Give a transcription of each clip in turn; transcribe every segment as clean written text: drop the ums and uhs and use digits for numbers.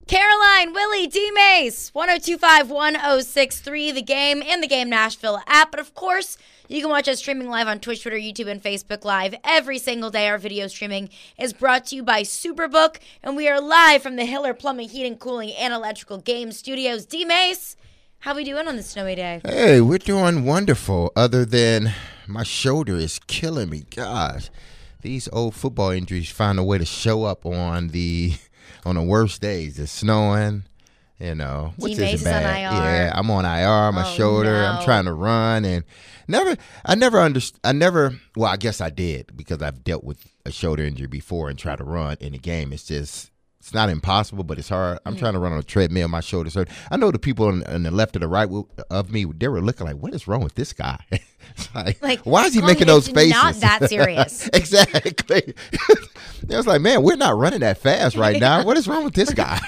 Caroline, Willie, D-Mace, 102.5, 106.3, The Game, and The Game Nashville app. But of course, you can watch us streaming live on Twitch, Twitter, YouTube, and Facebook Live every single day. Our video streaming is brought to you by Superbook, and we are live from the Hiller Plumbing, Heating, Cooling, and Electrical Game Studios. D-Mace, how we doing on this snowy day? Hey, we're doing wonderful, other than my shoulder is killing me. Gosh, these old football injuries find a way to show up on the worst days. It's snowing, What's D-Mace this bad? is on IR. Yeah, I'm on IR. My shoulder. No. I'm trying to run, and I guess I did, because I've dealt with a shoulder injury before and try to run in a game. It's not impossible, but it's hard. I'm trying to run on a treadmill. My shoulder's hurt. I know the people on the left or the right of me, they were looking like, what is wrong with this guy? like, why is he making those faces? Not that serious. Exactly. It was like, man, we're not running that fast right now. What is wrong with this guy?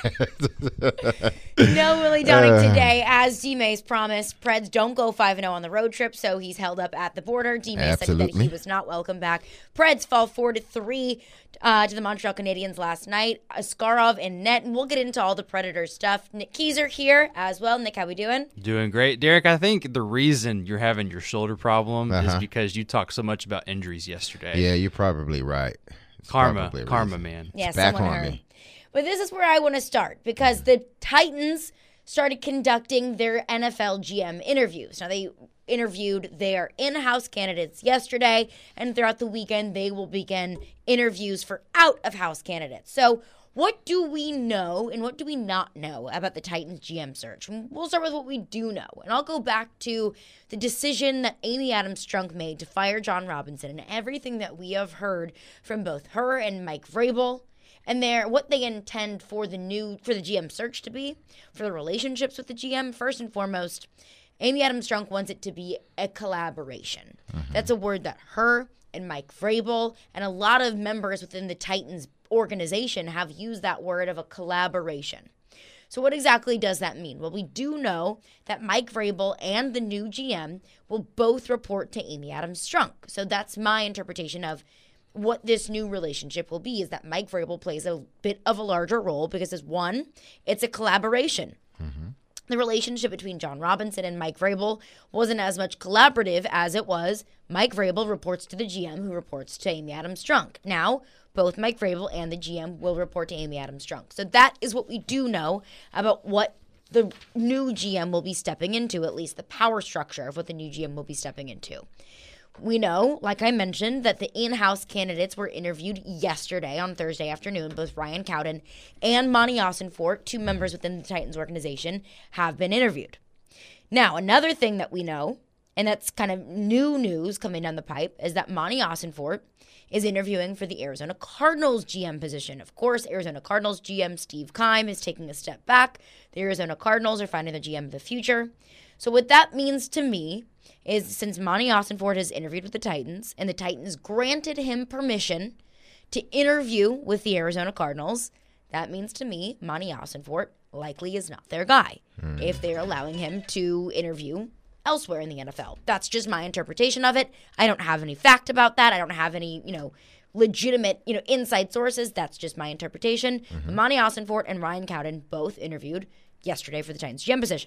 No Willie Donning today. As D-Mace promised, Preds don't go 5-0 on the road trip, so he's held up at the border. D-Mace said that he was not welcome back. Preds fall 4-3 to the Montreal Canadiens last night. Askarov in net, and we'll get into all the Predator stuff. Nick Keyser here as well. Nick, how we doing? Doing great. Derek, I think the reason you're having your shoulder problem is because you talked so much about injuries yesterday. Yeah, you're probably right. Karma, man. Yeah, back someone on heard. me. But this is where I want to start, because the Titans started conducting their NFL GM interviews. Now, they interviewed their in-house candidates yesterday, and throughout the weekend, they will begin interviews for out-of-house candidates. So what do we know and what do we not know about the Titans GM search? We'll start with what we do know. And I'll go back to the decision that Amy Adams-Strunk made to fire John Robinson and everything that we have heard from both her and Mike Vrabel, and what they intend for the GM search to be, for the relationships with the GM. First and foremost, Amy Adams-Strunk wants it to be a collaboration. That's a word that her and Mike Vrabel and a lot of members within the Titans organization have used, that word of a collaboration. So what exactly does that mean? Well, we do know that Mike Vrabel and the new GM will both report to Amy Adams-Strunk. So that's my interpretation of what this new relationship will be, is that Mike Vrabel plays a bit of a larger role because, it's a collaboration. The relationship between John Robinson and Mike Vrabel wasn't as much collaborative as it was Mike Vrabel reports to the GM, who reports to Amy Adams-Strunk. Now, both Mike Vrabel and the GM will report to Amy Adams-Strunk. So that is what we do know about what the new GM will be stepping into, at least the power structure of what the new GM will be stepping into. We know, like I mentioned, that the in-house candidates were interviewed yesterday on Thursday afternoon. Both Ryan Cowden and Monty Ossenfort, two members within the Titans organization, have been interviewed. Now, another thing that we know, and that's kind of new news coming down the pipe, is that Monty Ossenfort is interviewing for the Arizona Cardinals GM position. Of course, Arizona Cardinals GM Steve Keim is taking a step back. The Arizona Cardinals are finding the GM of the future. So what that means to me is, since Monty Ossenfort has interviewed with the Titans, and the Titans granted him permission to interview with the Arizona Cardinals, that means to me Monty Ossenfort likely is not their guy if they're allowing him to interview elsewhere in the NFL. That's just my interpretation of it. I don't have any fact about that. I don't have any, legitimate, inside sources. That's just my interpretation. But Monty Ossenfort and Ryan Cowden both interviewed yesterday for the Titans GM position.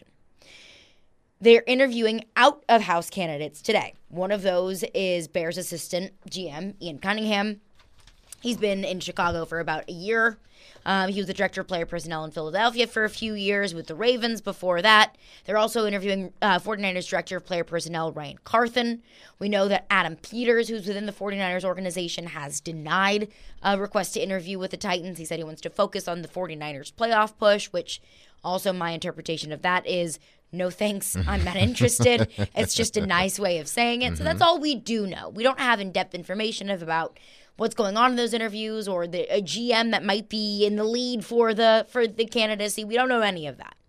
They're interviewing out-of-house candidates today. One of those is Bears assistant GM Ian Cunningham. He's been in Chicago for about a year. He was the director of player personnel in Philadelphia for a few years with the Ravens before that. They're also interviewing 49ers director of player personnel Ryan Carthen. We know that Adam Peters, who's within the 49ers organization, has denied a request to interview with the Titans. He said he wants to focus on the 49ers playoff push, which also my interpretation of that is, no thanks, I'm not interested. It's just a nice way of saying it. So that's all we do know. We don't have in-depth information about what's going on in those interviews, or a GM that might be in the lead for the candidacy. We don't know any of that.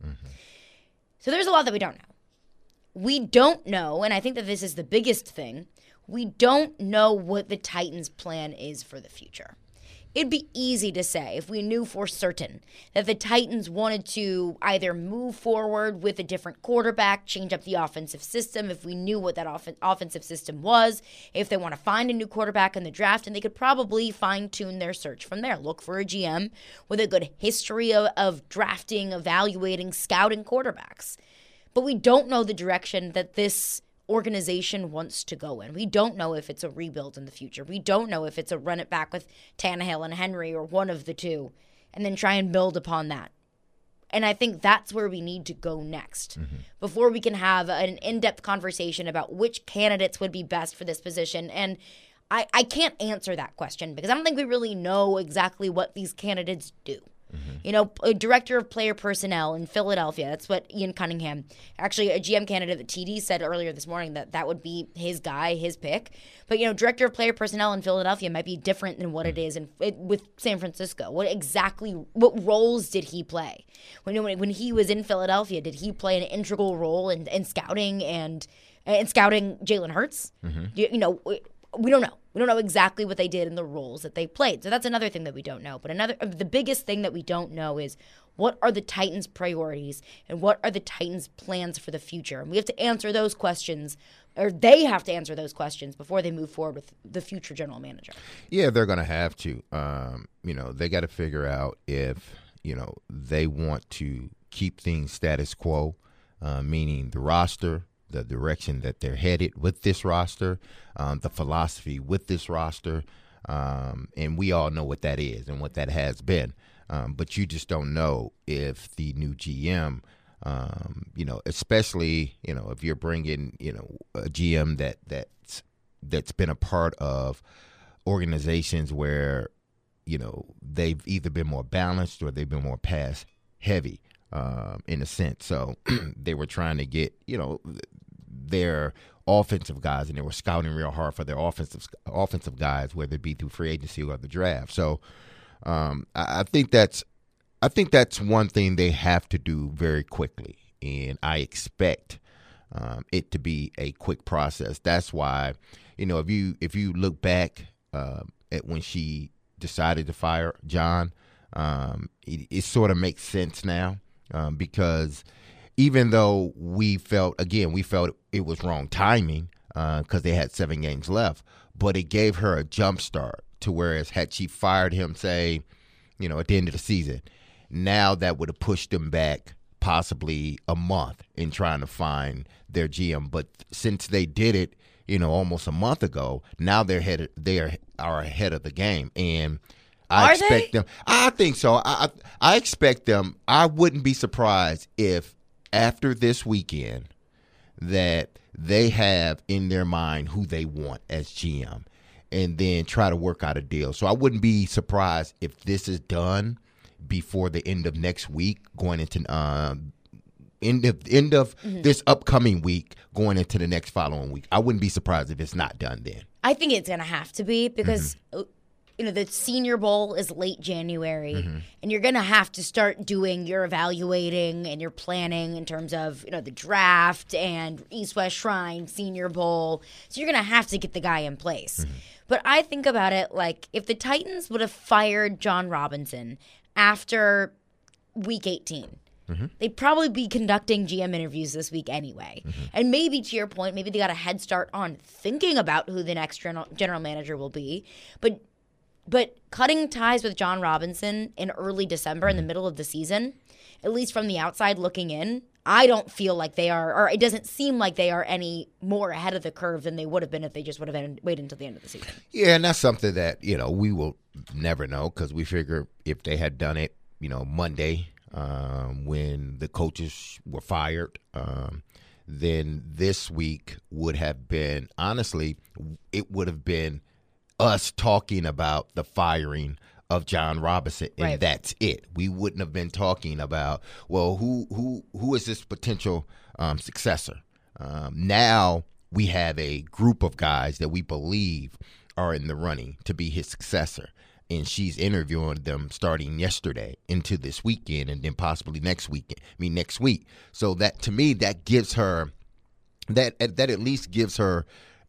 So there's a lot that we don't know. We don't know, and I think that this is the biggest thing, we don't know what the Titans' plan is for the future. it'd be easy to say if we knew for certain that the Titans wanted to either move forward with a different quarterback, change up the offensive system, if we knew what that offensive system was, if they want to find a new quarterback in the draft, and they could probably fine-tune their search from there. Look for a GM with a good history of drafting, evaluating, scouting quarterbacks. But we don't know the direction that this organization wants to go in. We don't know if it's a rebuild in the future. We don't know if it's a run it back with Tannehill and Henry or one of the two and then try and build upon that. And I think that's where we need to go next before we can have an in-depth conversation about which candidates would be best for this position. And I can't answer that question because I don't think we really know exactly what these candidates do. You know, a director of player personnel in Philadelphia, that's what Ian Cunningham, actually a GM candidate that TD said earlier this morning that would be his guy, his pick. But, you know, director of player personnel in Philadelphia might be different than what it is with San Francisco. What roles did he play? When he was in Philadelphia, did he play an integral role in scouting and scouting Jalen Hurts? You know, we don't know. We don't know exactly what they did in the roles that they played. So that's another thing that we don't know. But the biggest thing that we don't know is what are the Titans' priorities and what are the Titans' plans for the future. And we have to answer those questions, or they have to answer those questions before they move forward with the future general manager. Yeah, they're going to have to. You know, they got to figure out if, you know, they want to keep things status quo, meaning the roster, the direction that they're headed with this roster, the philosophy with this roster, and we all know what that is and what that has been. But you just don't know if the new GM, you know, especially, you know, if you're bringing, you know, a GM that's been a part of organizations where, you know, they've either been more balanced or they've been more pass heavy. In a sense. So they were trying to get, you know, their offensive guys, and they were scouting real hard for their offensive guys, whether it be through free agency or the draft. So I think that's one thing they have to do very quickly, and I expect it to be a quick process. That's why, you know, if you look back at when she decided to fire John, it sort of makes sense now. Because even though we felt it was wrong timing because they had 7 games left, but it gave her a jump start to whereas had she fired him, say, you know, at the end of the season, now that would have pushed them back possibly a month in trying to find their GM. But since they did it, you know, almost a month ago, now they are ahead of the game. And I expect them. I think so. I expect them. I wouldn't be surprised if after this weekend that they have in their mind who they want as GM and then try to work out a deal. So I wouldn't be surprised if this is done before the end of next week, going into end of this upcoming week, going into the next following week. I wouldn't be surprised if it's not done then. I think it's going to have to be because you know, the Senior Bowl is late January, and you're going to have to start doing your evaluating and your planning in terms of, you know, the draft and East-West Shrine, Senior Bowl. So you're going to have to get the guy in place. But I think about it like if the Titans would have fired John Robinson after Week 18, they'd probably be conducting GM interviews this week anyway. And maybe, to your point, maybe they got a head start on thinking about who the next general manager will be. But cutting ties with John Robinson in early December in the middle of the season, at least from the outside looking in, I don't feel like they are, or it doesn't seem like they are any more ahead of the curve than they would have been if they just would have waited until the end of the season. Yeah, and that's something that, you know, we will never know because we figure if they had done it, you know, Monday when the coaches were fired, then this week would have been, honestly, it would have been us talking about the firing of John Robinson, and that's it. We wouldn't have been talking about, well, who is this potential successor? Now we have a group of guys that we believe are in the running to be his successor, and she's interviewing them starting yesterday into this weekend, and then possibly next week. So that, to me, that gives her that at least gives her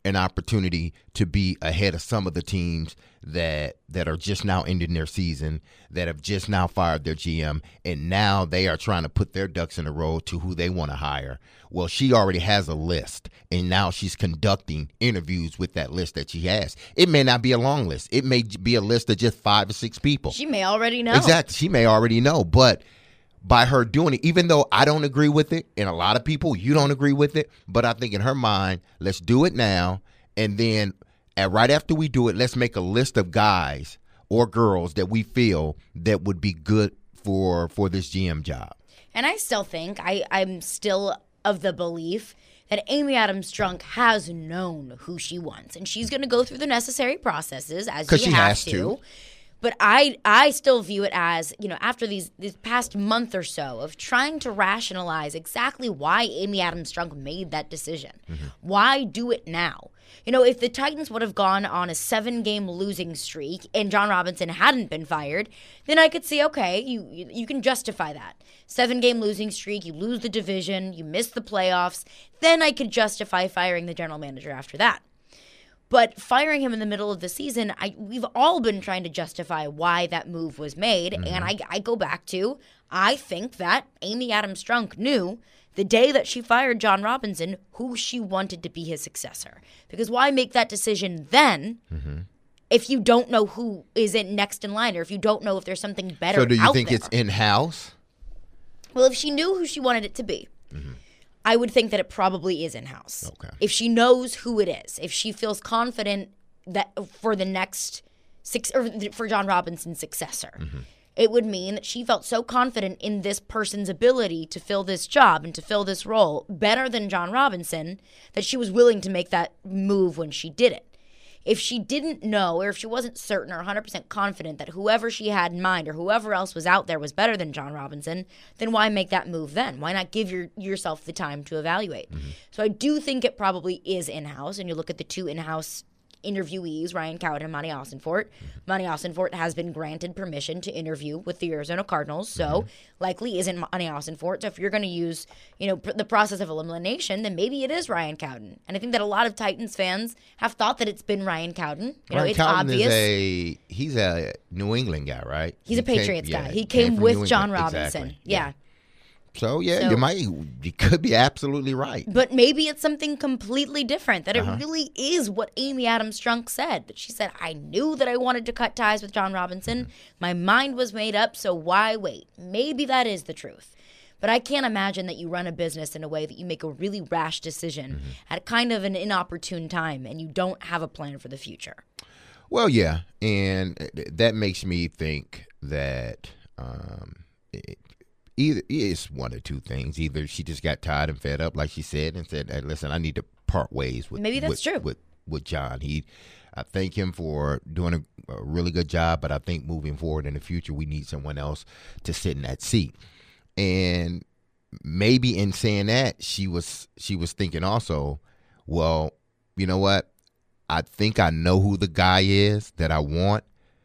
an opportunity to be ahead of some of the teams that are just now ending their season, that have just now fired their GM, and now they are trying to put their ducks in a row to who they want to hire. Well, she already has a list, and now she's conducting interviews with that list that she has. It may not be a long list. It may be a list of just 5 or 6 people. She may already know. Exactly. She may already know, but by her doing it, even though I don't agree with it, and a lot of people, you don't agree with it, but I think in her mind, let's do it now, and then right after we do it, let's make a list of guys or girls that we feel that would be good for this GM job. And I still think, I'm still of the belief that Amy Adams Strunk has known who she wants, and she's going to go through the necessary processes as you have to. But I still view it as, after this past month or so of trying to rationalize exactly why Amy Adams Strunk made that decision. Mm-hmm. Why do it now? If the Titans would have gone on a 7-game losing streak and John Robinson hadn't been fired, then I could see, okay, you can justify that. 7-game losing streak, you lose the division, you miss the playoffs, then I could justify firing the general manager after that. But firing him in the middle of the season, we've all been trying to justify why that move was made. Mm-hmm. And I go back to, I think that Amy Adams Strunk knew the day that she fired John Robinson who she wanted to be his successor. Because why make that decision then if you don't know who is next in line, or if you don't know if there's something better out there? So do you think it's in-house? Well, if she knew who she wanted it to be, I would think that it probably is in-house. Okay. If she knows who it is, if she feels confident that for the next for John Robinson's successor, it would mean that she felt so confident in this person's ability to fill this job and to fill this role better than John Robinson that she was willing to make that move when she did it. If she didn't know, or if she wasn't certain or 100% confident that whoever she had in mind or whoever else was out there was better than John Robinson, then why make that move then? Why not give yourself the time to evaluate? So I do think it probably is in-house, and you look at the 2 in-house interviewees, Ryan Cowden and Monty Austinfort. Monty Austinfort has been granted permission to interview with the Arizona Cardinals, so likely isn't Monty Austinfort. So if you're going to use, the process of elimination, then maybe it is Ryan Cowden. And I think that a lot of Titans fans have thought that it's been Ryan Cowden. Ryan it's Cowden obvious. He's a New England guy, right? He's a Patriots guy. He came with John Robinson. Exactly. Yeah. So, you could be absolutely right. But maybe it's something completely different, that it really is what Amy Adams Strunk said. That she said, I knew that I wanted to cut ties with John Robinson. My mind was made up, so why wait? Maybe that is the truth. But I can't imagine that you run a business in a way that you make a really rash decision at kind of an inopportune time and you don't have a plan for the future. Well, yeah, and that makes me think that either it's one or two things. Either she just got tired and fed up, like she said, and said, hey, listen, I need to part ways with maybe that's true. With John. I thank him for doing a really good job, but I think moving forward in the future, we need someone else to sit in that seat. And maybe in saying that, she was thinking also, well, you know what? I think I know who the guy is that I want.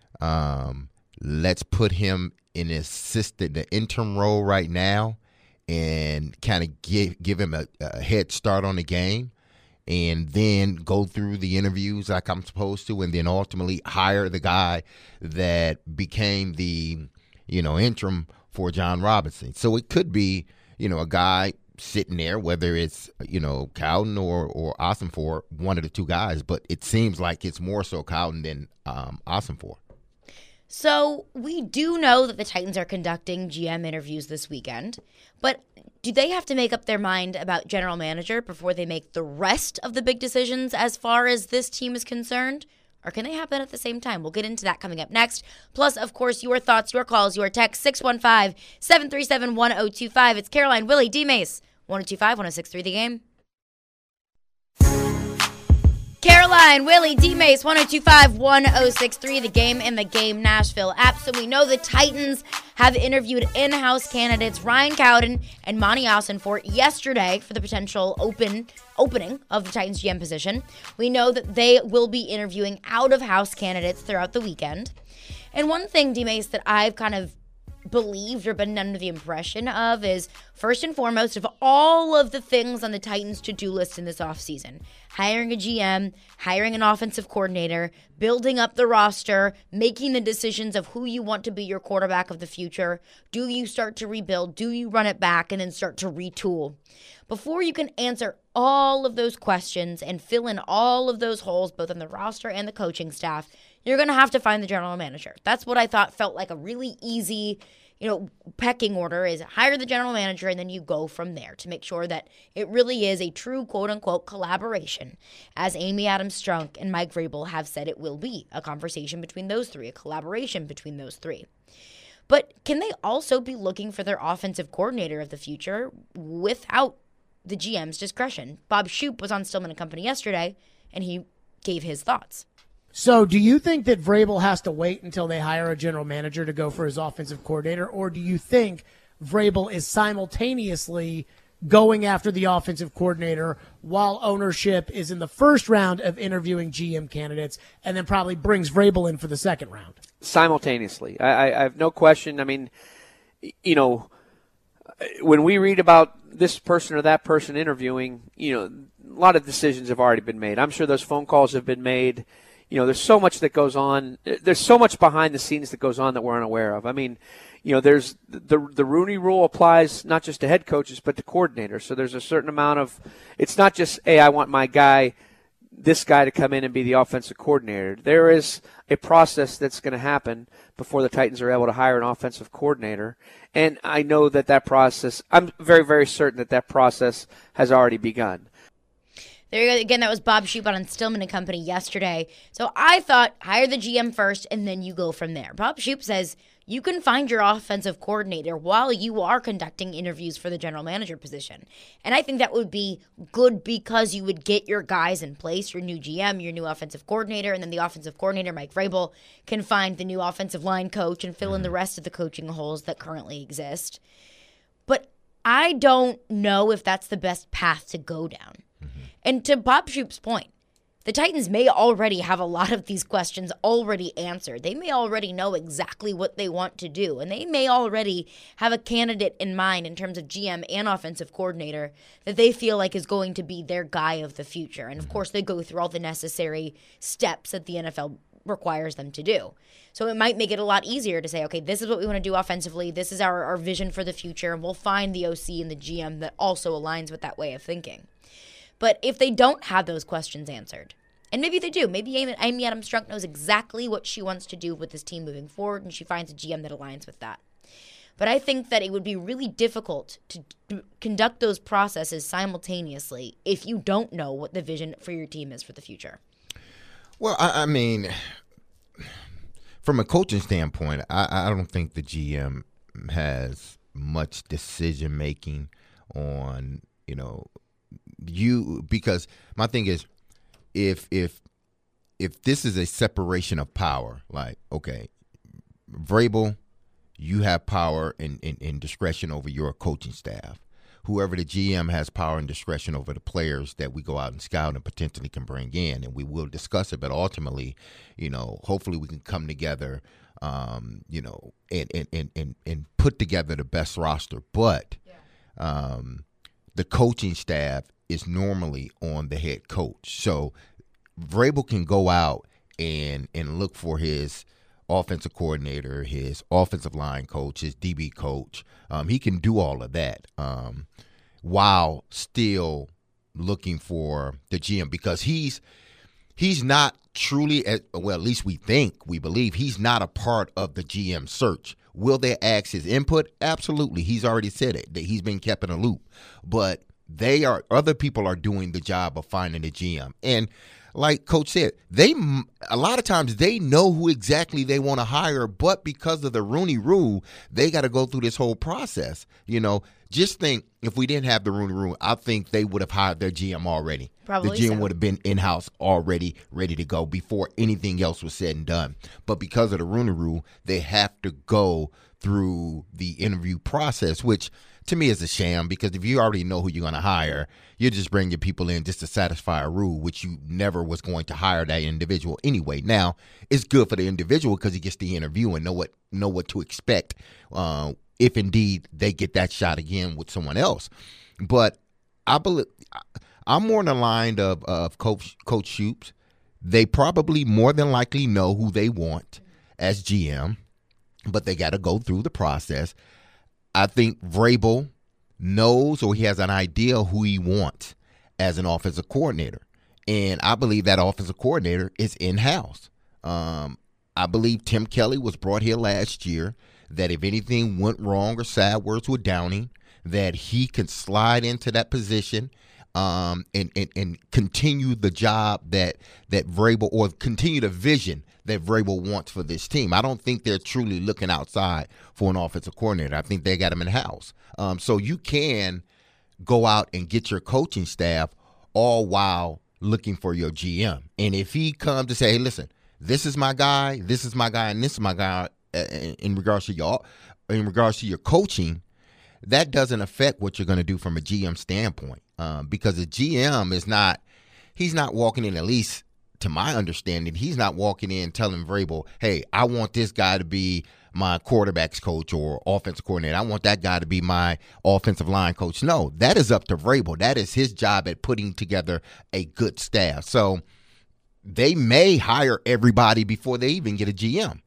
Let's put him in the interim role right now, and kind of give him a head start on the game, and then go through the interviews like I'm supposed to, and then ultimately hire the guy that became the interim for John Robinson. So it could be a guy sitting there, whether it's Cowden or Ossenfort, one of the two guys, but it seems like it's more so Cowden than Ossenfort. So we do know that the Titans are conducting GM interviews this weekend, but do they have to make up their mind about general manager before they make the rest of the big decisions as far as this team is concerned? Or can they happen at the same time? We'll get into that coming up next. Plus, of course, your thoughts, your calls, your texts, 615-737-1025. It's Caroline, Willie, D-Mace, 102.5, 106.3 The Game. Caroline, Willie, D-Mace, 102.5, 106.3 The Game in the Game Nashville app. So we know the Titans have interviewed in-house candidates Ryan Cowden and Monty Austinfort yesterday for the potential opening of the Titans GM position. We know that they will be interviewing out-of-house candidates throughout the weekend. And one thing, D-Mace, that I've kind of believed or been under the impression of is, first and foremost, of all of the things on the Titans' to-do list in this offseason, hiring a GM, hiring an offensive coordinator, building up the roster, making the decisions of who you want to be your quarterback of the future. Do you start to rebuild? Do you run it back and then start to retool? Before you can answer all of those questions and fill in all of those holes, both on the roster and the coaching staff, you're going to have to find the general manager. That's what I thought felt like a really easy, pecking order, is hire the general manager and then you go from there to make sure that it really is a true quote-unquote collaboration, as Amy Adams Strunk and Mike Vrabel have said it will be, a conversation between those three, a collaboration between those three. But can they also be looking for their offensive coordinator of the future without the GM's discretion? Bob Shoop was on Stillman & Company yesterday, and he gave his thoughts. So do you think that Vrabel has to wait until they hire a general manager to go for his offensive coordinator, or do you think Vrabel is simultaneously going after the offensive coordinator while ownership is in the first round of interviewing GM candidates and then probably brings Vrabel in for the second round? Simultaneously. I have no question. I mean, when we read about this person or that person interviewing, a lot of decisions have already been made. I'm sure those phone calls have been made. There's so much that goes on. There's so much behind the scenes that goes on that we're unaware of. I mean, there's the Rooney Rule applies not just to head coaches but to coordinators. So there's a certain amount of, it's not just, hey, I want this guy to come in and be the offensive coordinator. There is a process that's going to happen before the Titans are able to hire an offensive coordinator. And I know that process, I'm very, very certain that process has already begun. There you go. Again, that was Bob Shoop on Stillman & Company yesterday. So I thought, hire the GM first, and then you go from there. Bob Shoop says you can find your offensive coordinator while you are conducting interviews for the general manager position. And I think that would be good because you would get your guys in place, your new GM, your new offensive coordinator, and then the offensive coordinator, Mike Vrabel, can find the new offensive line coach and fill in the rest of the coaching holes that currently exist. But I don't know if that's the best path to go down. And to Bob Shoop's point, the Titans may already have a lot of these questions already answered. They may already know exactly what they want to do, and they may already have a candidate in mind in terms of GM and offensive coordinator that they feel like is going to be their guy of the future. And, of course, they go through all the necessary steps that the NFL requires them to do. So it might make it a lot easier to say, okay, this is what we want to do offensively. This is our vision for the future, and we'll find the OC and the GM that also aligns with that way of thinking. But if they don't have those questions answered, and maybe they do, maybe Amy Adams Strunk knows exactly what she wants to do with this team moving forward, and she finds a GM that aligns with that. But I think that it would be really difficult to conduct those processes simultaneously if you don't know what the vision for your team is for the future. Well, I mean, from a coaching standpoint, I don't think the GM has much decision-making on, because my thing is, if this is a separation of power, like, okay, Vrabel, you have power and discretion over your coaching staff. Whoever the GM has power and discretion over the players that we go out and scout and potentially can bring in, and we will discuss it. But ultimately, hopefully we can come together, and put together the best roster. But the coaching staff is normally on the head coach. So Vrabel can go out and look for his offensive coordinator, his offensive line coach, his DB coach. He can do all of that while still looking for the GM, because he's not truly, at least we believe, he's not a part of the GM search. Will they ask his input? Absolutely. He's already said it, that he's been kept in a loop. But other people are doing the job of finding the GM. And like Coach said, a lot of times they know who exactly they want to hire, but because of the Rooney Rule, they got to go through this whole process. Just think, if we didn't have the Rooney Rule, I think they would have hired their GM already. Probably the GM so. would have been in-house already, ready to go before anything else was said and done. But because of the Rooney Rule, they have to go through the interview process, which to me is a sham, because if you already know who you're going to hire, you're just bringing people in just to satisfy a rule, which you never was going to hire that individual anyway. Now, it's good for the individual because he gets the interview and know what to expect if indeed they get that shot again with someone else. But I believe I'm more in the line of Coach Shoops. They probably more than likely know who they want as GM, but they got to go through the process. I think Vrabel knows, or he has an idea who he wants as an offensive coordinator. And I believe that offensive coordinator is in-house. I believe Tim Kelly was brought here last year, that if anything went wrong or sideways with Downing, that he could slide into that position and continue the job that Vrabel, or continue the vision that Vrabel wants for this team. I don't think they're truly looking outside for an offensive coordinator. I think they got him in-house. So you can go out and get your coaching staff all while looking for your GM. And if he comes to say, hey, listen, this is my guy, and this is my guy in regards to your coaching, that doesn't affect what you're going to do from a GM standpoint, because a GM he's not walking in, at least to my understanding, he's not walking in telling Vrabel, hey, I want this guy to be my quarterback's coach or offensive coordinator. I want that guy to be my offensive line coach. No, that is up to Vrabel. That is his job at putting together a good staff. So they may hire everybody before they even get a GM.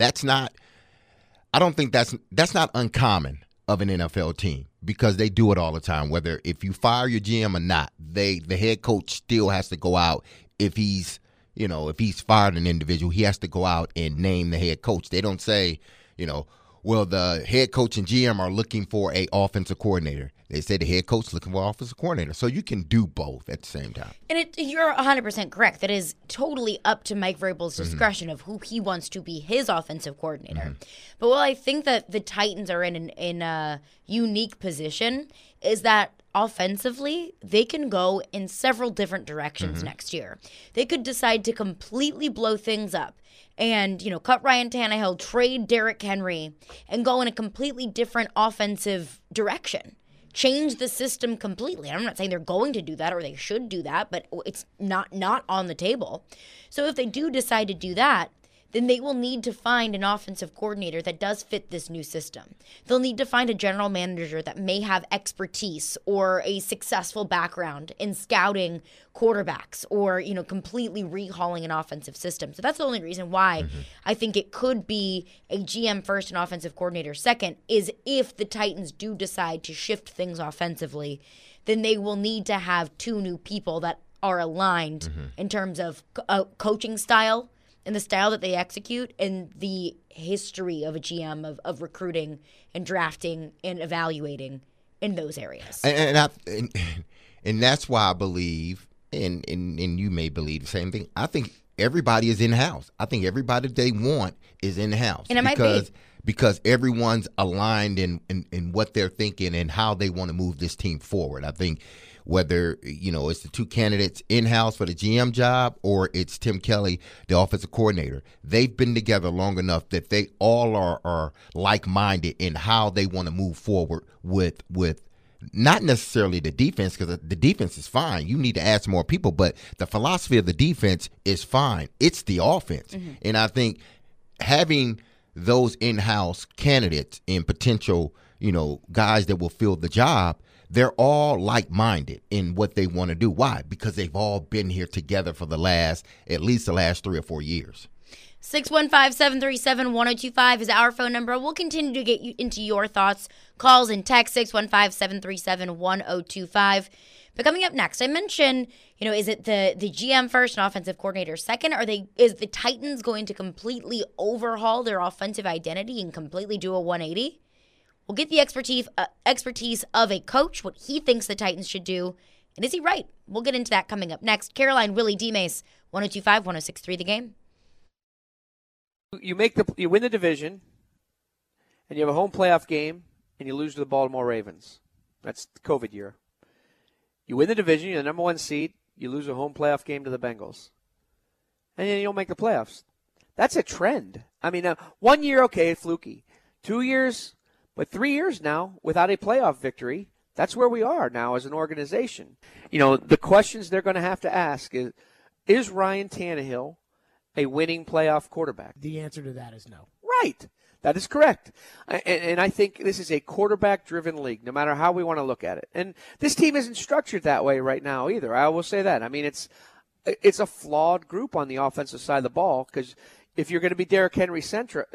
I don't think that's not uncommon of an NFL team, because they do it all the time. Whether if you fire your GM or not, the head coach still has to go out. If he's fired an individual, he has to go out and name the head coach. They don't say, well, the head coach and GM are looking for a offensive coordinator. They say the head coach is looking for an offensive coordinator. So you can do both at the same time. And you're 100% correct. That is totally up to Mike Vrabel's discretion of who he wants to be his offensive coordinator. Mm-hmm. But while I think that the Titans are in a unique position, is that offensively, they can go in several different directions next year. They could decide to completely blow things up and, cut Ryan Tannehill, trade Derrick Henry, and go in a completely different offensive direction. Change the system completely. I'm not saying they're going to do that or they should do that, but it's not on the table. So if they do decide to do that, then they will need to find an offensive coordinator that does fit this new system. They'll need to find a general manager that may have expertise or a successful background in scouting quarterbacks or, completely rehauling an offensive system. So that's the only reason why I think it could be a GM first and offensive coordinator second, is if the Titans do decide to shift things offensively, then they will need to have two new people that are aligned in terms of coaching style, and the style that they execute, and the history of a GM of recruiting and drafting and evaluating in those areas. And that's why I believe, and you may believe the same thing, I think everybody is in-house. I think everybody they want is in-house. And it might be. Because everyone's aligned in what they're thinking and how they want to move this team forward. I think whether, it's the two candidates in-house for the GM job or it's Tim Kelly, the offensive coordinator, they've been together long enough that they all are like-minded in how they want to move forward with not necessarily the defense, because the defense is fine. You need to add some more people, but the philosophy of the defense is fine. It's the offense. And I think having those in-house candidates and potential, guys that will fill the job, they're all like-minded in what they want to do. Why? Because they've all been here together for at least the last 3 or 4 years. 615-737-1025 is our phone number. We'll continue to get you into your thoughts, calls, and text 615-737-1025. But coming up next, I mentioned, is it the GM first and offensive coordinator second? Is the Titans going to completely overhaul their offensive identity and completely do a 180? We'll get the expertise of a coach, what he thinks the Titans should do, and is he right? We'll get into that coming up next. Caroline, Willie, D-Mace, 102.5, 106.3 The Game. You win the division, and you have a home playoff game, and you lose to the Baltimore Ravens. That's the COVID year. You win the division, you're the number 1 seed, you lose a home playoff game to the Bengals. And then you don't make the playoffs. That's a trend. I mean, 1 year, okay, fluky. 2 years, but 3 years now without a playoff victory. That's where we are now as an organization. The questions they're going to have to ask is Ryan Tannehill a winning playoff quarterback? The answer to that is no. Right. That is correct. And I think this is a quarterback-driven league, no matter how we want to look at it. And this team isn't structured that way right now either. I will say that. I mean, it's a flawed group on the offensive side of the ball, because if you're going to be Derrick Henry centric,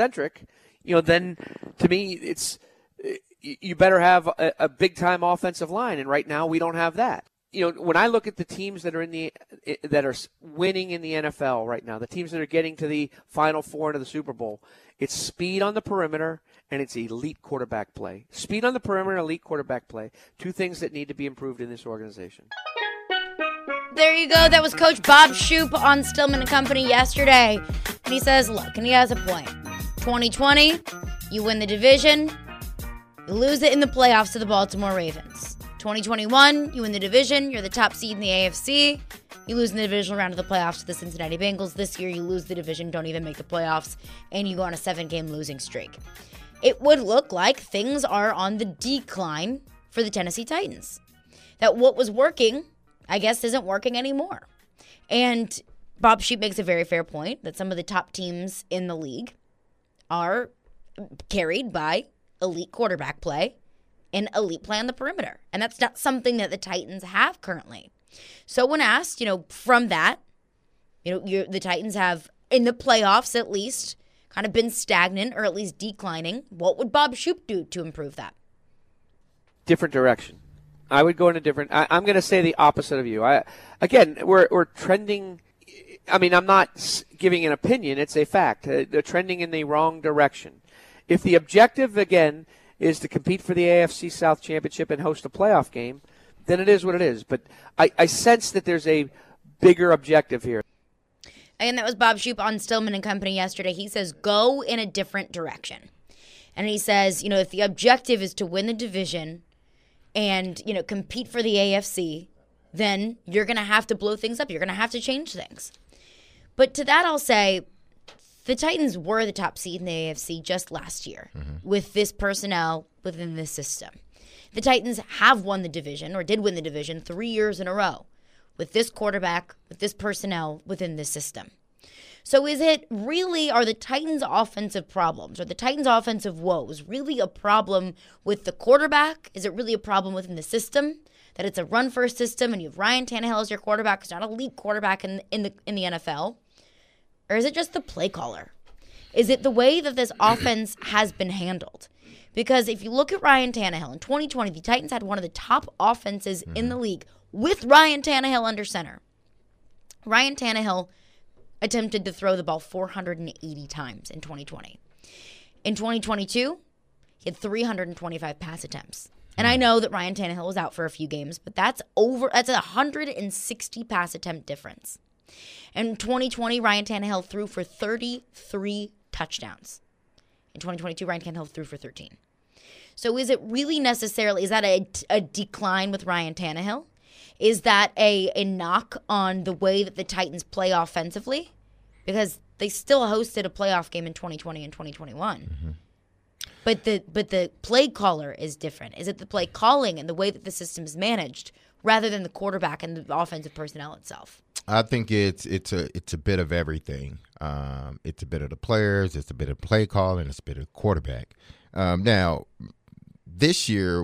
then to me you better have a big-time offensive line, and right now we don't have that. When I look at the teams that are that are winning in the NFL right now, the teams that are getting to the Final Four into the Super Bowl, it's speed on the perimeter and it's elite quarterback play. Speed on the perimeter, elite quarterback play. Two things that need to be improved in this organization. There you go. That was Coach Bob Shoop on Stillman and Company yesterday. And he says, look, and he has a point. 2020, you win the division, you lose it in the playoffs to the Baltimore Ravens. 2021, you win the division, you're the top seed in the AFC, you lose in the divisional round of the playoffs to the Cincinnati Bengals. This year, you lose the division, don't even make the playoffs, and you go on a 7-game losing streak. It would look like things are on the decline for the Tennessee Titans. That what was working, I guess, isn't working anymore. And Bob Sheep makes a very fair point that some of the top teams in the league are carried by elite quarterback play and elite play on the perimeter. And that's not something that the Titans have currently. So when asked, from that, the Titans have, in the playoffs at least, kind of been stagnant or at least declining. What would Bob Shoop do to improve that? Different direction. I would go in a different. I'm going to say the opposite of you. We're trending. I mean, I'm not giving an opinion. It's a fact. They're trending in the wrong direction. If the objective, again, is to compete for the AFC South Championship and host a playoff game, then it is what it is. But I sense that there's a bigger objective here. And that was Bob Shoop on Stillman and Company yesterday. He says, go in a different direction. And he says, if the objective is to win the division and, compete for the AFC, then you're going to have to blow things up. You're going to have to change things. But to that, I'll say the Titans were the top seed in the AFC just last year with this personnel within this system. The Titans have won the division, or did win the division, 3 years in a row with this quarterback, with this personnel within this system. So is it really, are the Titans' offensive problems, or the Titans' offensive woes really a problem with the quarterback? Is it really a problem within the system? That it's a run-first system and you have Ryan Tannehill as your quarterback, who's not an elite quarterback in the NFL? Or is it just the play caller? Is it the way that this offense has been handled? Because if you look at Ryan Tannehill, in 2020, the Titans had one of the top offenses in the league with Ryan Tannehill under center. Ryan Tannehill attempted to throw the ball 480 times in 2020. In 2022, he had 325 pass attempts. And I know that Ryan Tannehill was out for a few games, but that's a 160 pass attempt difference. In 2020, Ryan Tannehill threw for 33 touchdowns. In 2022, Ryan Tannehill threw for 13. So is it really necessarily, is that a decline with Ryan Tannehill? Is that a knock on the way that the Titans play offensively? Because they still hosted a playoff game in 2020 and 2021. Mm-hmm. But the play caller is different. Is it the play calling and the way that the system is managed rather than the quarterback and the offensive personnel itself? I think it's a bit of everything. It's a bit of the players, it's a bit of play calling, it's a bit of quarterback. Now, this year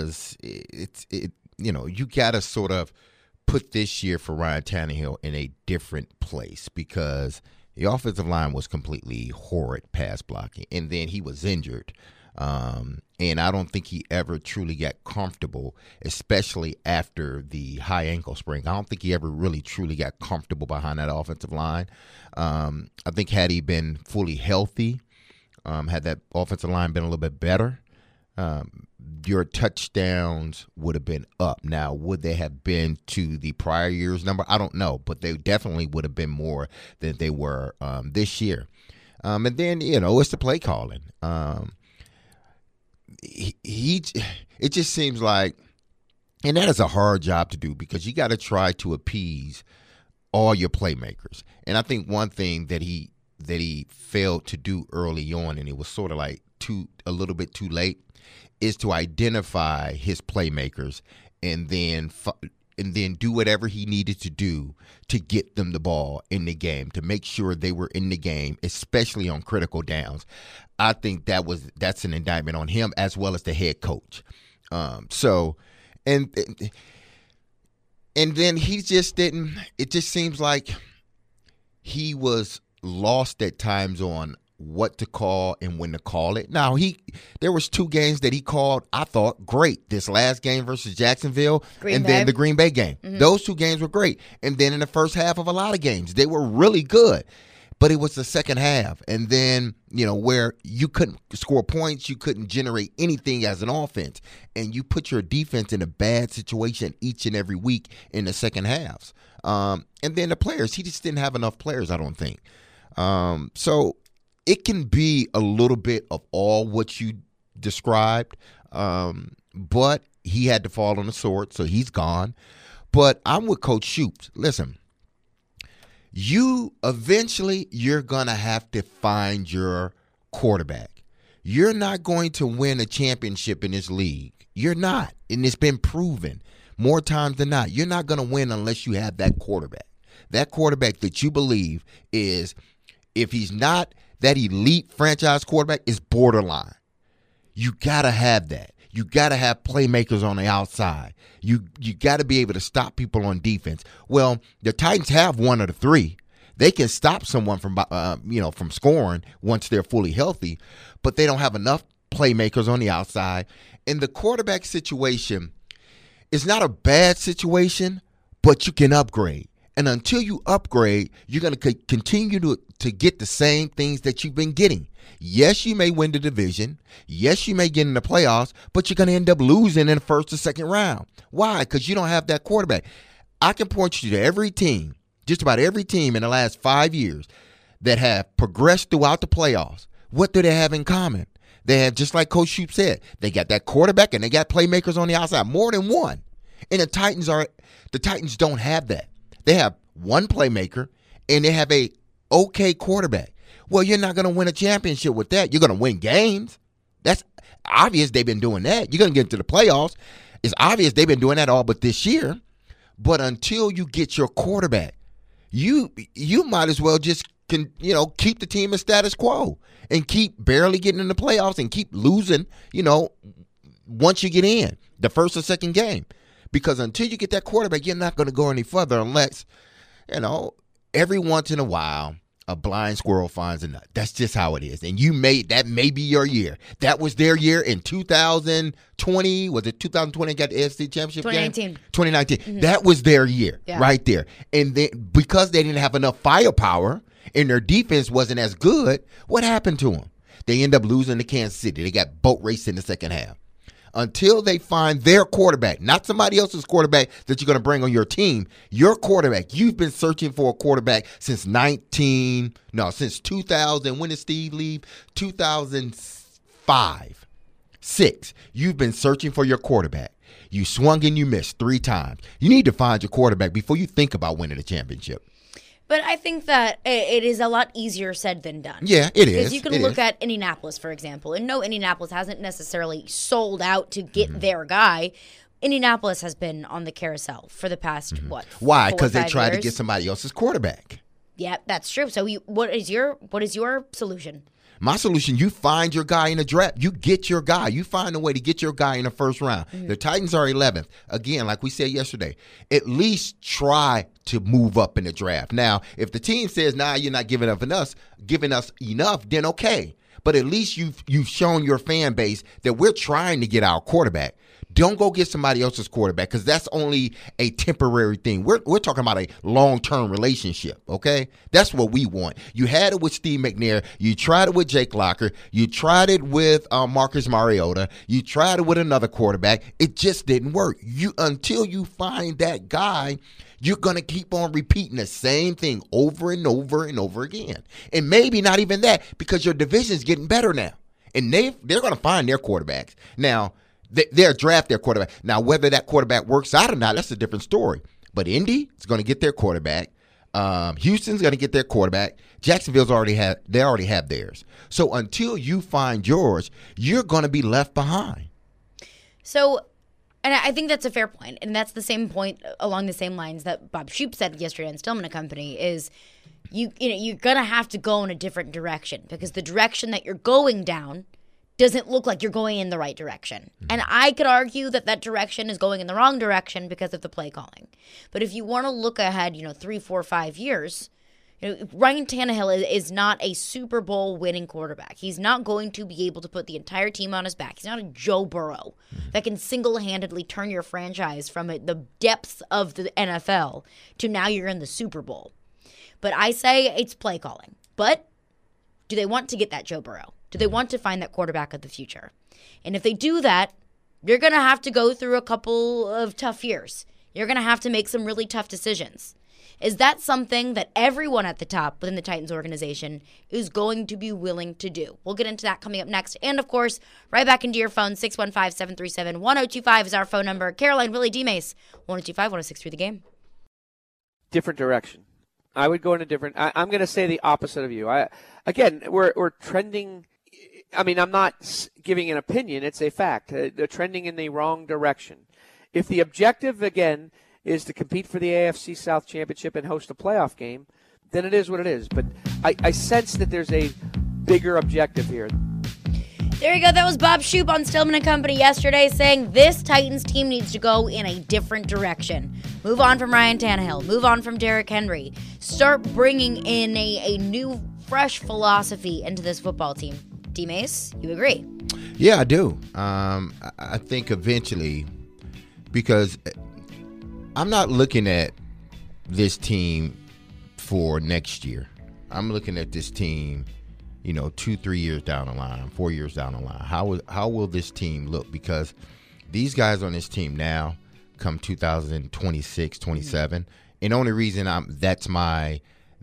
you got to sort of put this year for Ryan Tannehill in a different place because the offensive line was completely horrid pass blocking, and then he was injured. And I don't think he ever truly got comfortable, especially after the high ankle sprain. I don't think he ever really truly got comfortable behind that offensive line. I think had he been fully healthy, had that offensive line been a little bit better, your touchdowns would have been up. Now, would they have been to the prior year's number? I don't know, but they definitely would have been more than they were this year. And then, it's the play calling. It just seems like, and that is a hard job to do because you got to try to appease all your playmakers. And I think one thing that he failed to do early on, and it was sort of like a little bit too late, is to identify his playmakers and then do whatever he needed to do to get them the ball in the game, to make sure they were in the game, especially on critical downs. I think that's an indictment on him as well as the head coach. And then he just didn't. It just seems like he was lost at times on what to call and when to call it. Now, there was 2 games that he called, I thought, great. This last game versus Jacksonville then the Green Bay game. Mm-hmm. Those 2 games were great. And then in the first half of a lot of games, they were really good. But it was the second half. And then, where you couldn't score points, you couldn't generate anything as an offense. And you put your defense in a bad situation each and every week in the second halves. And then the players, he just didn't have enough players, I don't think. So it can be a little bit of all what you described, but he had to fall on the sword, so he's gone. But I'm with Coach Shoops. Listen, you're going to have to find your quarterback. You're not going to win a championship in this league. You're not, and it's been proven more times than not. You're not going to win unless you have that quarterback. That quarterback that you believe is, if he's not that elite franchise quarterback, is borderline. You got to have that. You got to have playmakers on the outside. You got to be able to stop people on defense. Well, the Titans have one of the 3. They can stop someone from scoring once they're fully healthy, but they don't have enough playmakers on the outside. And the quarterback situation is not a bad situation, but you can upgrade. And until you upgrade, you're going to continue to get the same things that you've been getting. Yes, you may win the division. Yes, you may get in the playoffs, but you're going to end up losing in the first or second round. Why? Because you don't have that quarterback. I can point you to every team, just about every team in the last 5 years that have progressed throughout the playoffs. What do they have in common? They have, just like Coach Shoup said, they got that quarterback and they got playmakers on the outside, more than one. And the Titans don't have that. They have one playmaker, and they have a okay quarterback. Well, you're not going to win a championship with that. You're going to win games. That's obvious they've been doing that. You're going to get into the playoffs. It's obvious they've been doing that all but this year. But until you get your quarterback, you might as well just keep the team in status quo and keep barely getting in the playoffs and keep losing, once you get in the first or second game. Because until you get that quarterback, you're not going to go any further unless, every once in a while, a blind squirrel finds a nut. That's just how it is. And that may be your year. That was their year in 2020. Was it 2020 got the AFC Championship 2019. game? 2019. Mm-hmm. That was their year right there. And then because they didn't have enough firepower and their defense wasn't as good, what happened to them? They end up losing to Kansas City. They got boat raced in the second half. Until they find their quarterback, not somebody else's quarterback that you're going to bring on your team, your quarterback. You've been searching for a quarterback since 2000. When did Steve leave? 2005, 6. You've been searching for your quarterback. You swung and you missed 3 times. You need to find your quarterback before you think about winning a championship. But I think that it is a lot easier said than done. Yeah, it is. Because you can look at Indianapolis, for example, and no, Indianapolis hasn't necessarily sold out to get their guy. Indianapolis has been on the carousel for the past, Why? Because they tried to get somebody else's quarterback. Yeah, that's true. So what is your solution? My solution, you find your guy in the draft. You get your guy. You find a way to get your guy in the first round. Mm-hmm. The Titans are 11th. Again, like we said yesterday, at least try to move up in the draft. Now, if the team says, you're not giving us enough, then okay. But at least you've shown your fan base that we're trying to get our quarterback. Don't go get somebody else's quarterback because that's only a temporary thing. We're talking about a long-term relationship, okay? That's what we want. You had it with Steve McNair. You tried it with Jake Locker. You tried it with Marcus Mariota. You tried it with another quarterback. It just didn't work. Until you find that guy, you're going to keep on repeating the same thing over and over and over again. And maybe not even that because your division's getting better now. And they're going to find their quarterbacks. Now, they'll draft their quarterback. Now, whether that quarterback works out or not, that's a different story. But Indy is going to get their quarterback. Houston's going to get their quarterback. Jacksonville's already have theirs. So until you find yours, you're going to be left behind. So, and I think that's a fair point, and that's the same point along the same lines that Bob Shoop said yesterday on Stillman & Company is you're going to have to go in a different direction because the direction that you're going down doesn't look like you're going in the right direction. And I could argue that direction is going in the wrong direction because of the play calling. But if you want to look ahead, 3, 4, 5 years, Ryan Tannehill is not a Super Bowl winning quarterback. He's not going to be able to put the entire team on his back. He's not a Joe Burrow that can single-handedly turn your franchise from the depths of the NFL to now you're in the Super Bowl. But I say it's play calling. But do they want to get that Joe Burrow? Do they want to find that quarterback of the future? And if they do that, you're going to have to go through a couple of tough years. You're going to have to make some really tough decisions. Is that something that everyone at the top within the Titans organization is going to be willing to do? We'll get into that coming up next. And, of course, right back into your phone, 615-737-1025 is our phone number. Caroline, Willie, D-Mace, 1025-1063 The Game. Different direction. I would go in a different – I'm going to say the opposite of you. We're trending – I'm not giving an opinion. It's a fact. They're trending in the wrong direction. If the objective, again, is to compete for the AFC South Championship and host a playoff game, then it is what it is. But I sense that there's a bigger objective here. There you go. That was Bob Shoop on Stillman & Company yesterday saying this Titans team needs to go in a different direction. Move on from Ryan Tannehill. Move on from Derrick Henry. Start bringing in a new, fresh philosophy into this football team. D-Mace, you agree? Yeah, I do. I think eventually, because I'm not looking at this team for next year. I'm looking at this team, 2-3 years down the line, 4 years down the line. How will this team look? Because these guys on this team now, come 2026, 27, and the only reason that's my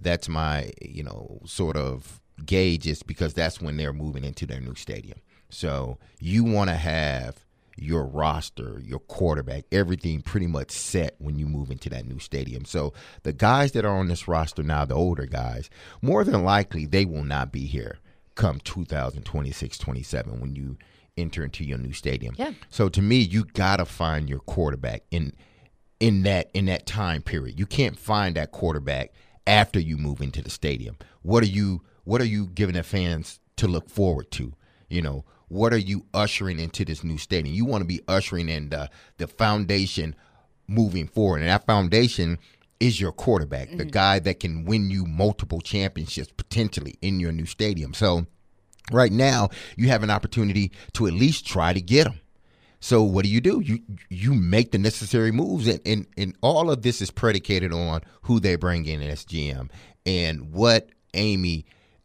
sort of gauge is because that's when they're moving into their new stadium. So you want to have your roster, your quarterback, everything pretty much set when you move into that new stadium. So the guys that are on this roster now, the older guys, more than likely they will not be here come 2026, 27 when you enter into your new stadium. Yeah. So to me, you got to find your quarterback in that time period. You can't find that quarterback after you move into the stadium. What are you giving the fans to look forward to? What are you ushering into this new stadium? You want to be ushering in the foundation moving forward. And that foundation is your quarterback, the guy that can win you multiple championships potentially in your new stadium. So right now you have an opportunity to at least try to get him. So what do? You make the necessary moves, and all of this is predicated on who they bring in as GM and what Amy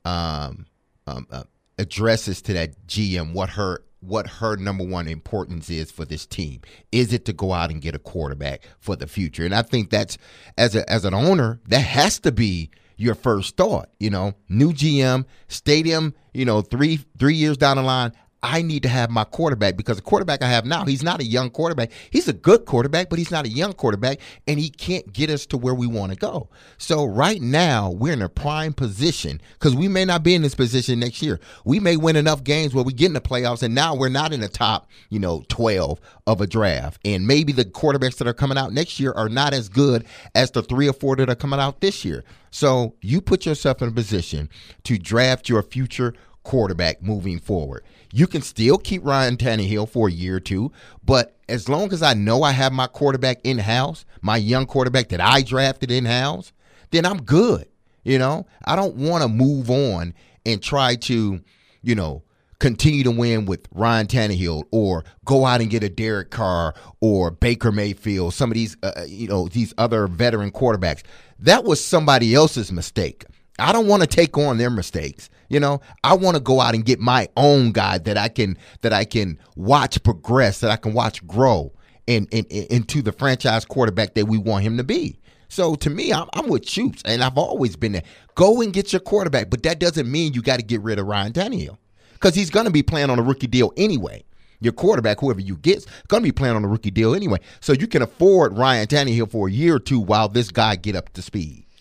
addresses to that GM, what her number one importance is for this team. Is it to go out and get a quarterback for the future? And I think that's as an owner, that has to be your first thought. New GM, stadium, 3 years down the line, I need to have my quarterback, because the quarterback I have now, he's not a young quarterback. He's a good quarterback, but he's not a young quarterback, and he can't get us to where we want to go. So right now, we're in a prime position, because we may not be in this position next year. We may win enough games where we get in the playoffs, and now we're not in the top, 12 of a draft. And maybe the quarterbacks that are coming out next year are not as good as the 3 or 4 that are coming out this year. So you put yourself in a position to draft your future quarterback moving forward. You can still keep Ryan Tannehill for a year or two, but as long as I know I have my quarterback in-house, my young quarterback that I drafted in-house, then I'm good. I don't want to move on and try to, continue to win with Ryan Tannehill or go out and get a Derek Carr or Baker Mayfield, some of these, these other veteran quarterbacks. That was somebody else's mistake. I don't want to take on their mistakes. I want to go out and get my own guy that I can watch progress, that I can watch grow into the franchise quarterback that we want him to be. So to me, I'm with Shoops, and I've always been there. Go and get your quarterback, but that doesn't mean you got to get rid of Ryan Tannehill, because he's going to be playing on a rookie deal anyway. Your quarterback, whoever you get, is going to be playing on a rookie deal anyway. So you can afford Ryan Tannehill for a year or two while this guy get up to speed.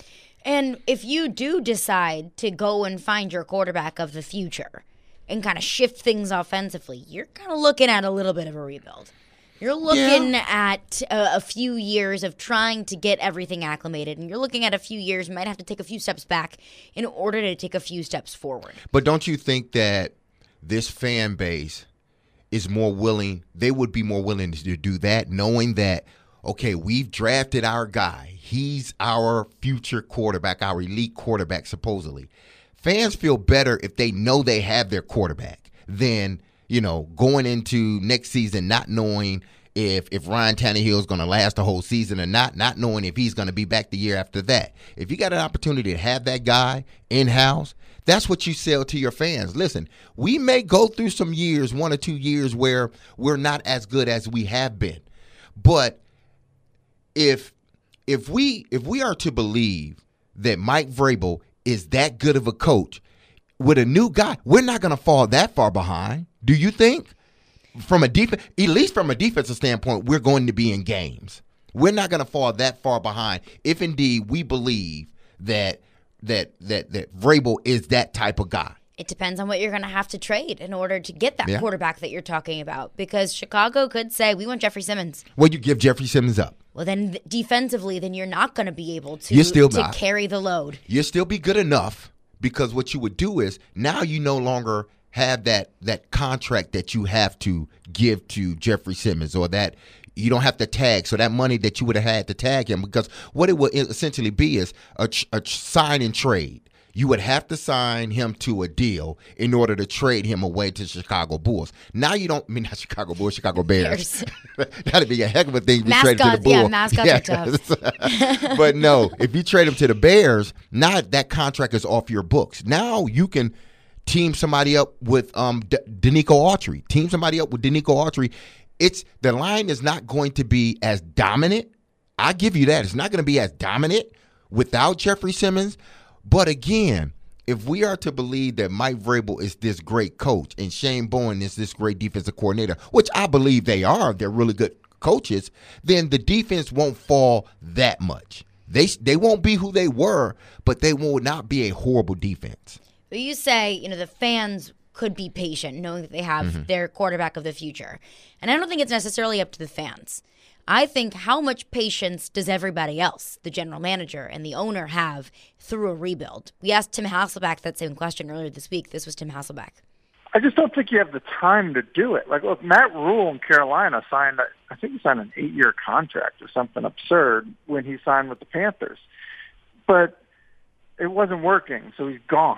And if you do decide to go and find your quarterback of the future and kind of shift things offensively, you're kind of looking at a little bit of a rebuild. You're looking at a few years of trying to get everything acclimated, and you're looking at a few years, you might have to take a few steps back in order to take a few steps forward. But don't you think that this fan base is more willing, they would be more willing to do that, knowing that, okay, we've drafted our guy. He's our future quarterback, our elite quarterback, supposedly. Fans feel better if they know they have their quarterback than, going into next season not knowing if Ryan Tannehill is going to last the whole season or not knowing if he's going to be back the year after that. If you got an opportunity to have that guy in-house, that's what you sell to your fans. Listen, we may go through some years, 1 or 2 years, where we're not as good as we have been. But if we are to believe that Mike Vrabel is that good of a coach with a new guy, we're not going to fall that far behind. Do you think? At least from a defensive standpoint, we're going to be in games. We're not going to fall that far behind if indeed we believe that Vrabel is that type of guy. It depends on what you're going to have to trade in order to get that quarterback that you're talking about. Because Chicago could say, we want Jeffrey Simmons. Well, you give Jeffrey Simmons up. Well, then defensively, then you're not going to be able to carry the load. You'll still be good enough, because what you would do is now you no longer have that contract that you have to give to Jeffrey Simmons, or that you don't have to tag. So that money that you would have had to tag him, because what it would essentially be is a sign and trade. You would have to sign him to a deal in order to trade him away to Chicago Bulls. Now you don't, not Chicago Bulls, Chicago Bears. That'd be a heck of a thing to be traded to the Bulls. Yeah, mascots are tough. But no, if you trade him to the Bears, now that contract is off your books. Now you can team somebody up with Danico Autry. Team somebody up with Danico Autry. The line is not going to be as dominant. I give you that. It's not going to be as dominant without Jeffrey Simmons. But again, if we are to believe that Mike Vrabel is this great coach and Shane Bowen is this great defensive coordinator, which I believe they are, they're really good coaches, then the defense won't fall that much. They won't be who they were, but they will not be a horrible defense. But you say, the fans could be patient knowing that they have their quarterback of the future. And I don't think it's necessarily up to the fans. I think, how much patience does everybody else, the general manager and the owner, have through a rebuild? We asked Tim Hasselbeck that same question earlier this week. This was Tim Hasselbeck. I just don't think you have the time to do it. Like, look, Matt Rule in Carolina signed an 8-year contract or something absurd when he signed with the Panthers. But it wasn't working, so he's gone.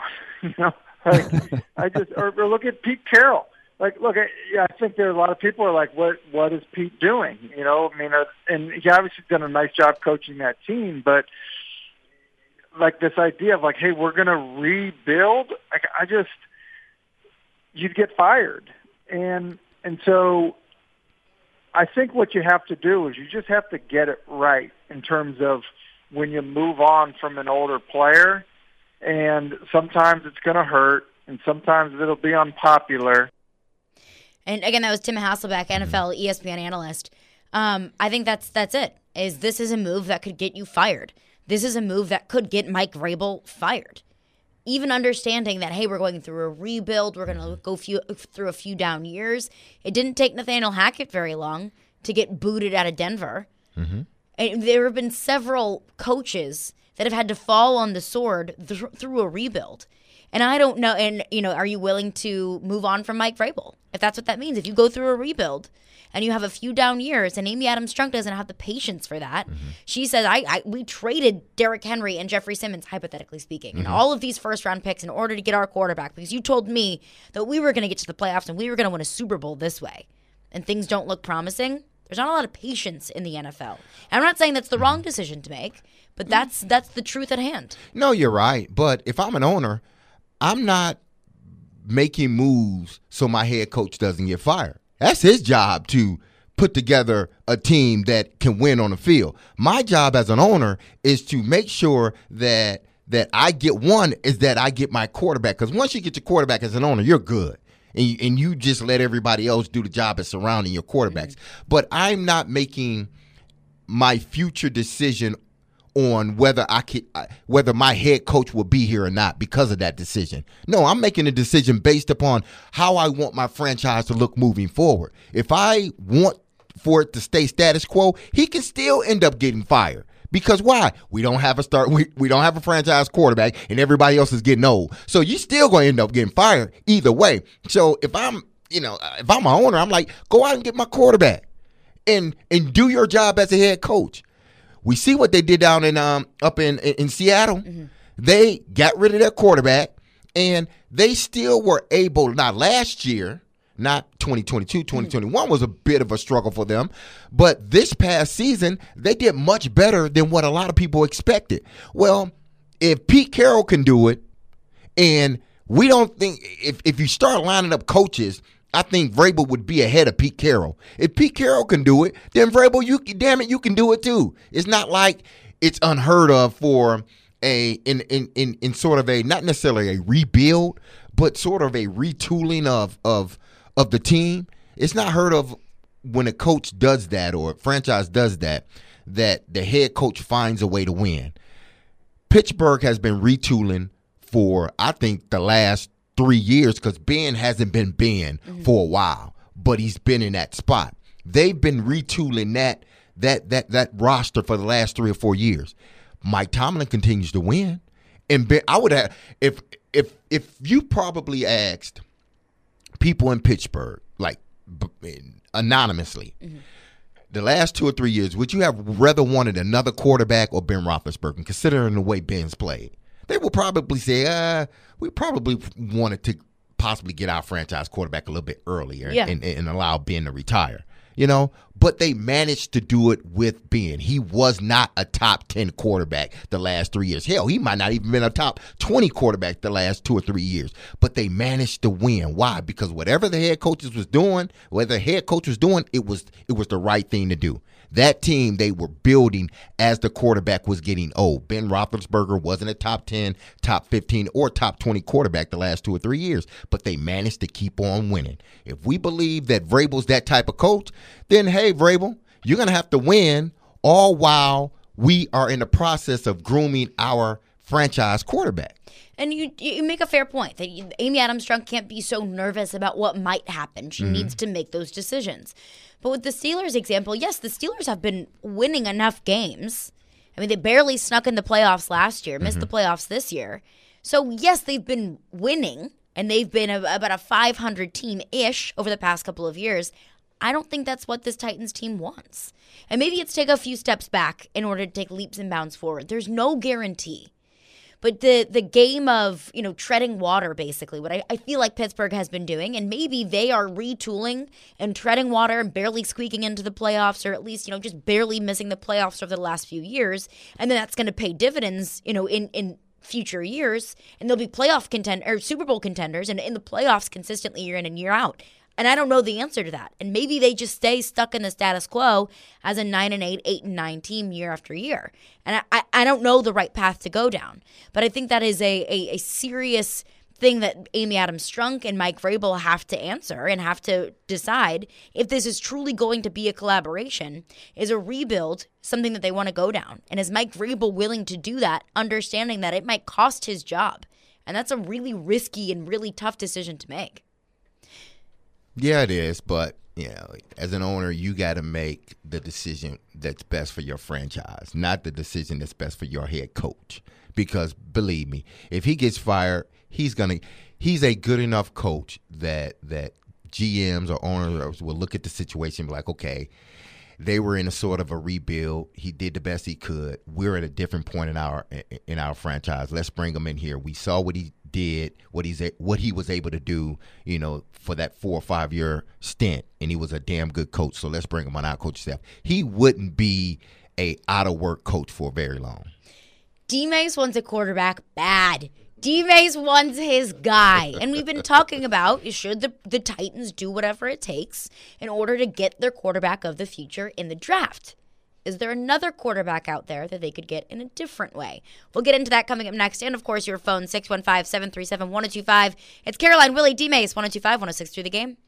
Or look at Pete Carroll. Like, look, I think there are a lot of people are like, what is Pete doing? And he obviously done a nice job coaching that team, but like this idea of like, hey, we're going to rebuild. Like, you'd get fired. And so I think what you have to do is you just have to get it right in terms of when you move on from an older player, and sometimes it's going to hurt and sometimes it'll be unpopular. And again, that was Tim Hasselbeck, NFL, ESPN analyst. I think that's it. This is a move that could get you fired. This is a move that could get Mike Vrabel fired. Even understanding that, hey, we're going through a rebuild, we're going to go through a few down years. It didn't take Nathaniel Hackett very long to get booted out of Denver. Mm-hmm. And there have been several coaches that have had to fall on the sword through a rebuild. And I don't know, and, are you willing to move on from Mike Vrabel? If that's what that means. If you go through a rebuild and you have a few down years, and Amy Adams-Strunk doesn't have the patience for that. Mm-hmm. She says, we traded Derrick Henry and Jeffrey Simmons, hypothetically speaking, and all of these first-round picks in order to get our quarterback, because you told me that we were going to get to the playoffs and we were going to win a Super Bowl this way, and things don't look promising. There's not a lot of patience in the NFL. And I'm not saying that's the wrong decision to make, but that's the truth at hand. No, you're right. But if I'm an owner, I'm not making moves so my head coach doesn't get fired. That's his job to put together a team that can win on the field. My job as an owner is to make sure that I get my quarterback. Because once you get your quarterback as an owner, you're good. And you just let everybody else do the job of surrounding your quarterbacks. Mm-hmm. But I'm not making my future decision on whether my head coach will be here or not because of that decision. No, I'm making a decision based upon how I want my franchise to look moving forward. If I want for it to stay status quo, he can still end up getting fired. Because why? We don't have we don't have a franchise quarterback, and everybody else is getting old. So you're still going to end up getting fired either way. So if I'm an owner, I'm like, go out and get my quarterback and do your job as a head coach. We see what they did down in up in Seattle. Mm-hmm. They got rid of their quarterback, and they still were able. Not last year, not 2022, 2021 was a bit of a struggle for them, but this past season they did much better than what a lot of people expected. Well, if Pete Carroll can do it, and we don't think if you start lining up coaches, I think Vrabel would be ahead of Pete Carroll. If Pete Carroll can do it, then Vrabel, you can do it too. It's not like it's unheard of for in sort of a, not necessarily a rebuild, but sort of a retooling of the team. It's not heard of when a coach does that or a franchise does that the head coach finds a way to win. Pittsburgh has been retooling for, I think, the last 3 years, because Ben hasn't been Ben for a while, but he's been in that spot. They've been retooling that roster for the last 3 or 4 years. Mike Tomlin continues to win, and Ben, I would have, if you probably asked people in Pittsburgh, like anonymously, the last 2 or 3 years, would you have rather wanted another quarterback or Ben Roethlisberger, considering the way Ben's played? They will probably say, we probably wanted to possibly get our franchise quarterback a little bit earlier and allow Ben to retire, But they managed to do it with Ben. He was not a top 10 quarterback the last 3 years. Hell, he might not even been a top 20 quarterback the last 2 or 3 years. But they managed to win. Why? Because whatever the head coach was doing, it was the right thing to do. That team they were building as the quarterback was getting old. Ben Roethlisberger wasn't a top 10, top 15, or top 20 quarterback the last 2 or 3 years, but they managed to keep on winning. If we believe that Vrabel's that type of coach, then hey, Vrabel, you're going to have to win, all while we are in the process of grooming our franchise quarterback. And you make a fair point that Amy Adams-Strunk can't be so nervous about what might happen. She needs to make those decisions. But with the Steelers example, yes, the Steelers have been winning enough games. I mean, they barely snuck in the playoffs last year, missed the playoffs this year. So, yes, they've been winning, and they've been about a 500 team-ish over the past couple of years. I don't think that's what this Titans team wants. And maybe it's take a few steps back in order to take leaps and bounds forward. There's no guarantee. But the game of, treading water, basically, what I feel like Pittsburgh has been doing, and maybe they are retooling and treading water and barely squeaking into the playoffs, or at least, just barely missing the playoffs over the last few years. And then that's going to pay dividends, in future years. And they'll be Super Bowl contenders and in the playoffs consistently year in and year out. And I don't know the answer to that. And maybe they just stay stuck in the status quo as a 9-8, 8-9 team year after year. And I don't know the right path to go down. But I think that is a serious thing that Amy Adams-Strunk and Mike Vrabel have to answer and have to decide if this is truly going to be a collaboration. Is a rebuild something that they want to go down? And is Mike Vrabel willing to do that, understanding that it might cost his job? And that's a really risky and really tough decision to make. Yeah, it is, but as an owner, you got to make the decision that's best for your franchise, not the decision that's best for your head coach. Because believe me, if he gets fired, he's a good enough coach that GMs or owners will look at the situation and be like, okay, they were in a sort of a rebuild. He did the best he could. We're at a different point in our franchise. Let's bring him in here. We saw what he did, what he was able to do, for that 4 or 5 year stint, and he was a damn good coach. So let's bring him on our coach staff. He wouldn't be a out of work coach for very long. D-Mace wants a quarterback bad. D-Mace wants his guy. And we've been talking about, should the Titans do whatever it takes in order to get their quarterback of the future in the draft? Is there another quarterback out there that they could get in a different way? We'll get into that coming up next. And, of course, your phone, 615-737-1025. It's Caroline, Willie, D-Mace, 1025, 106 through the game.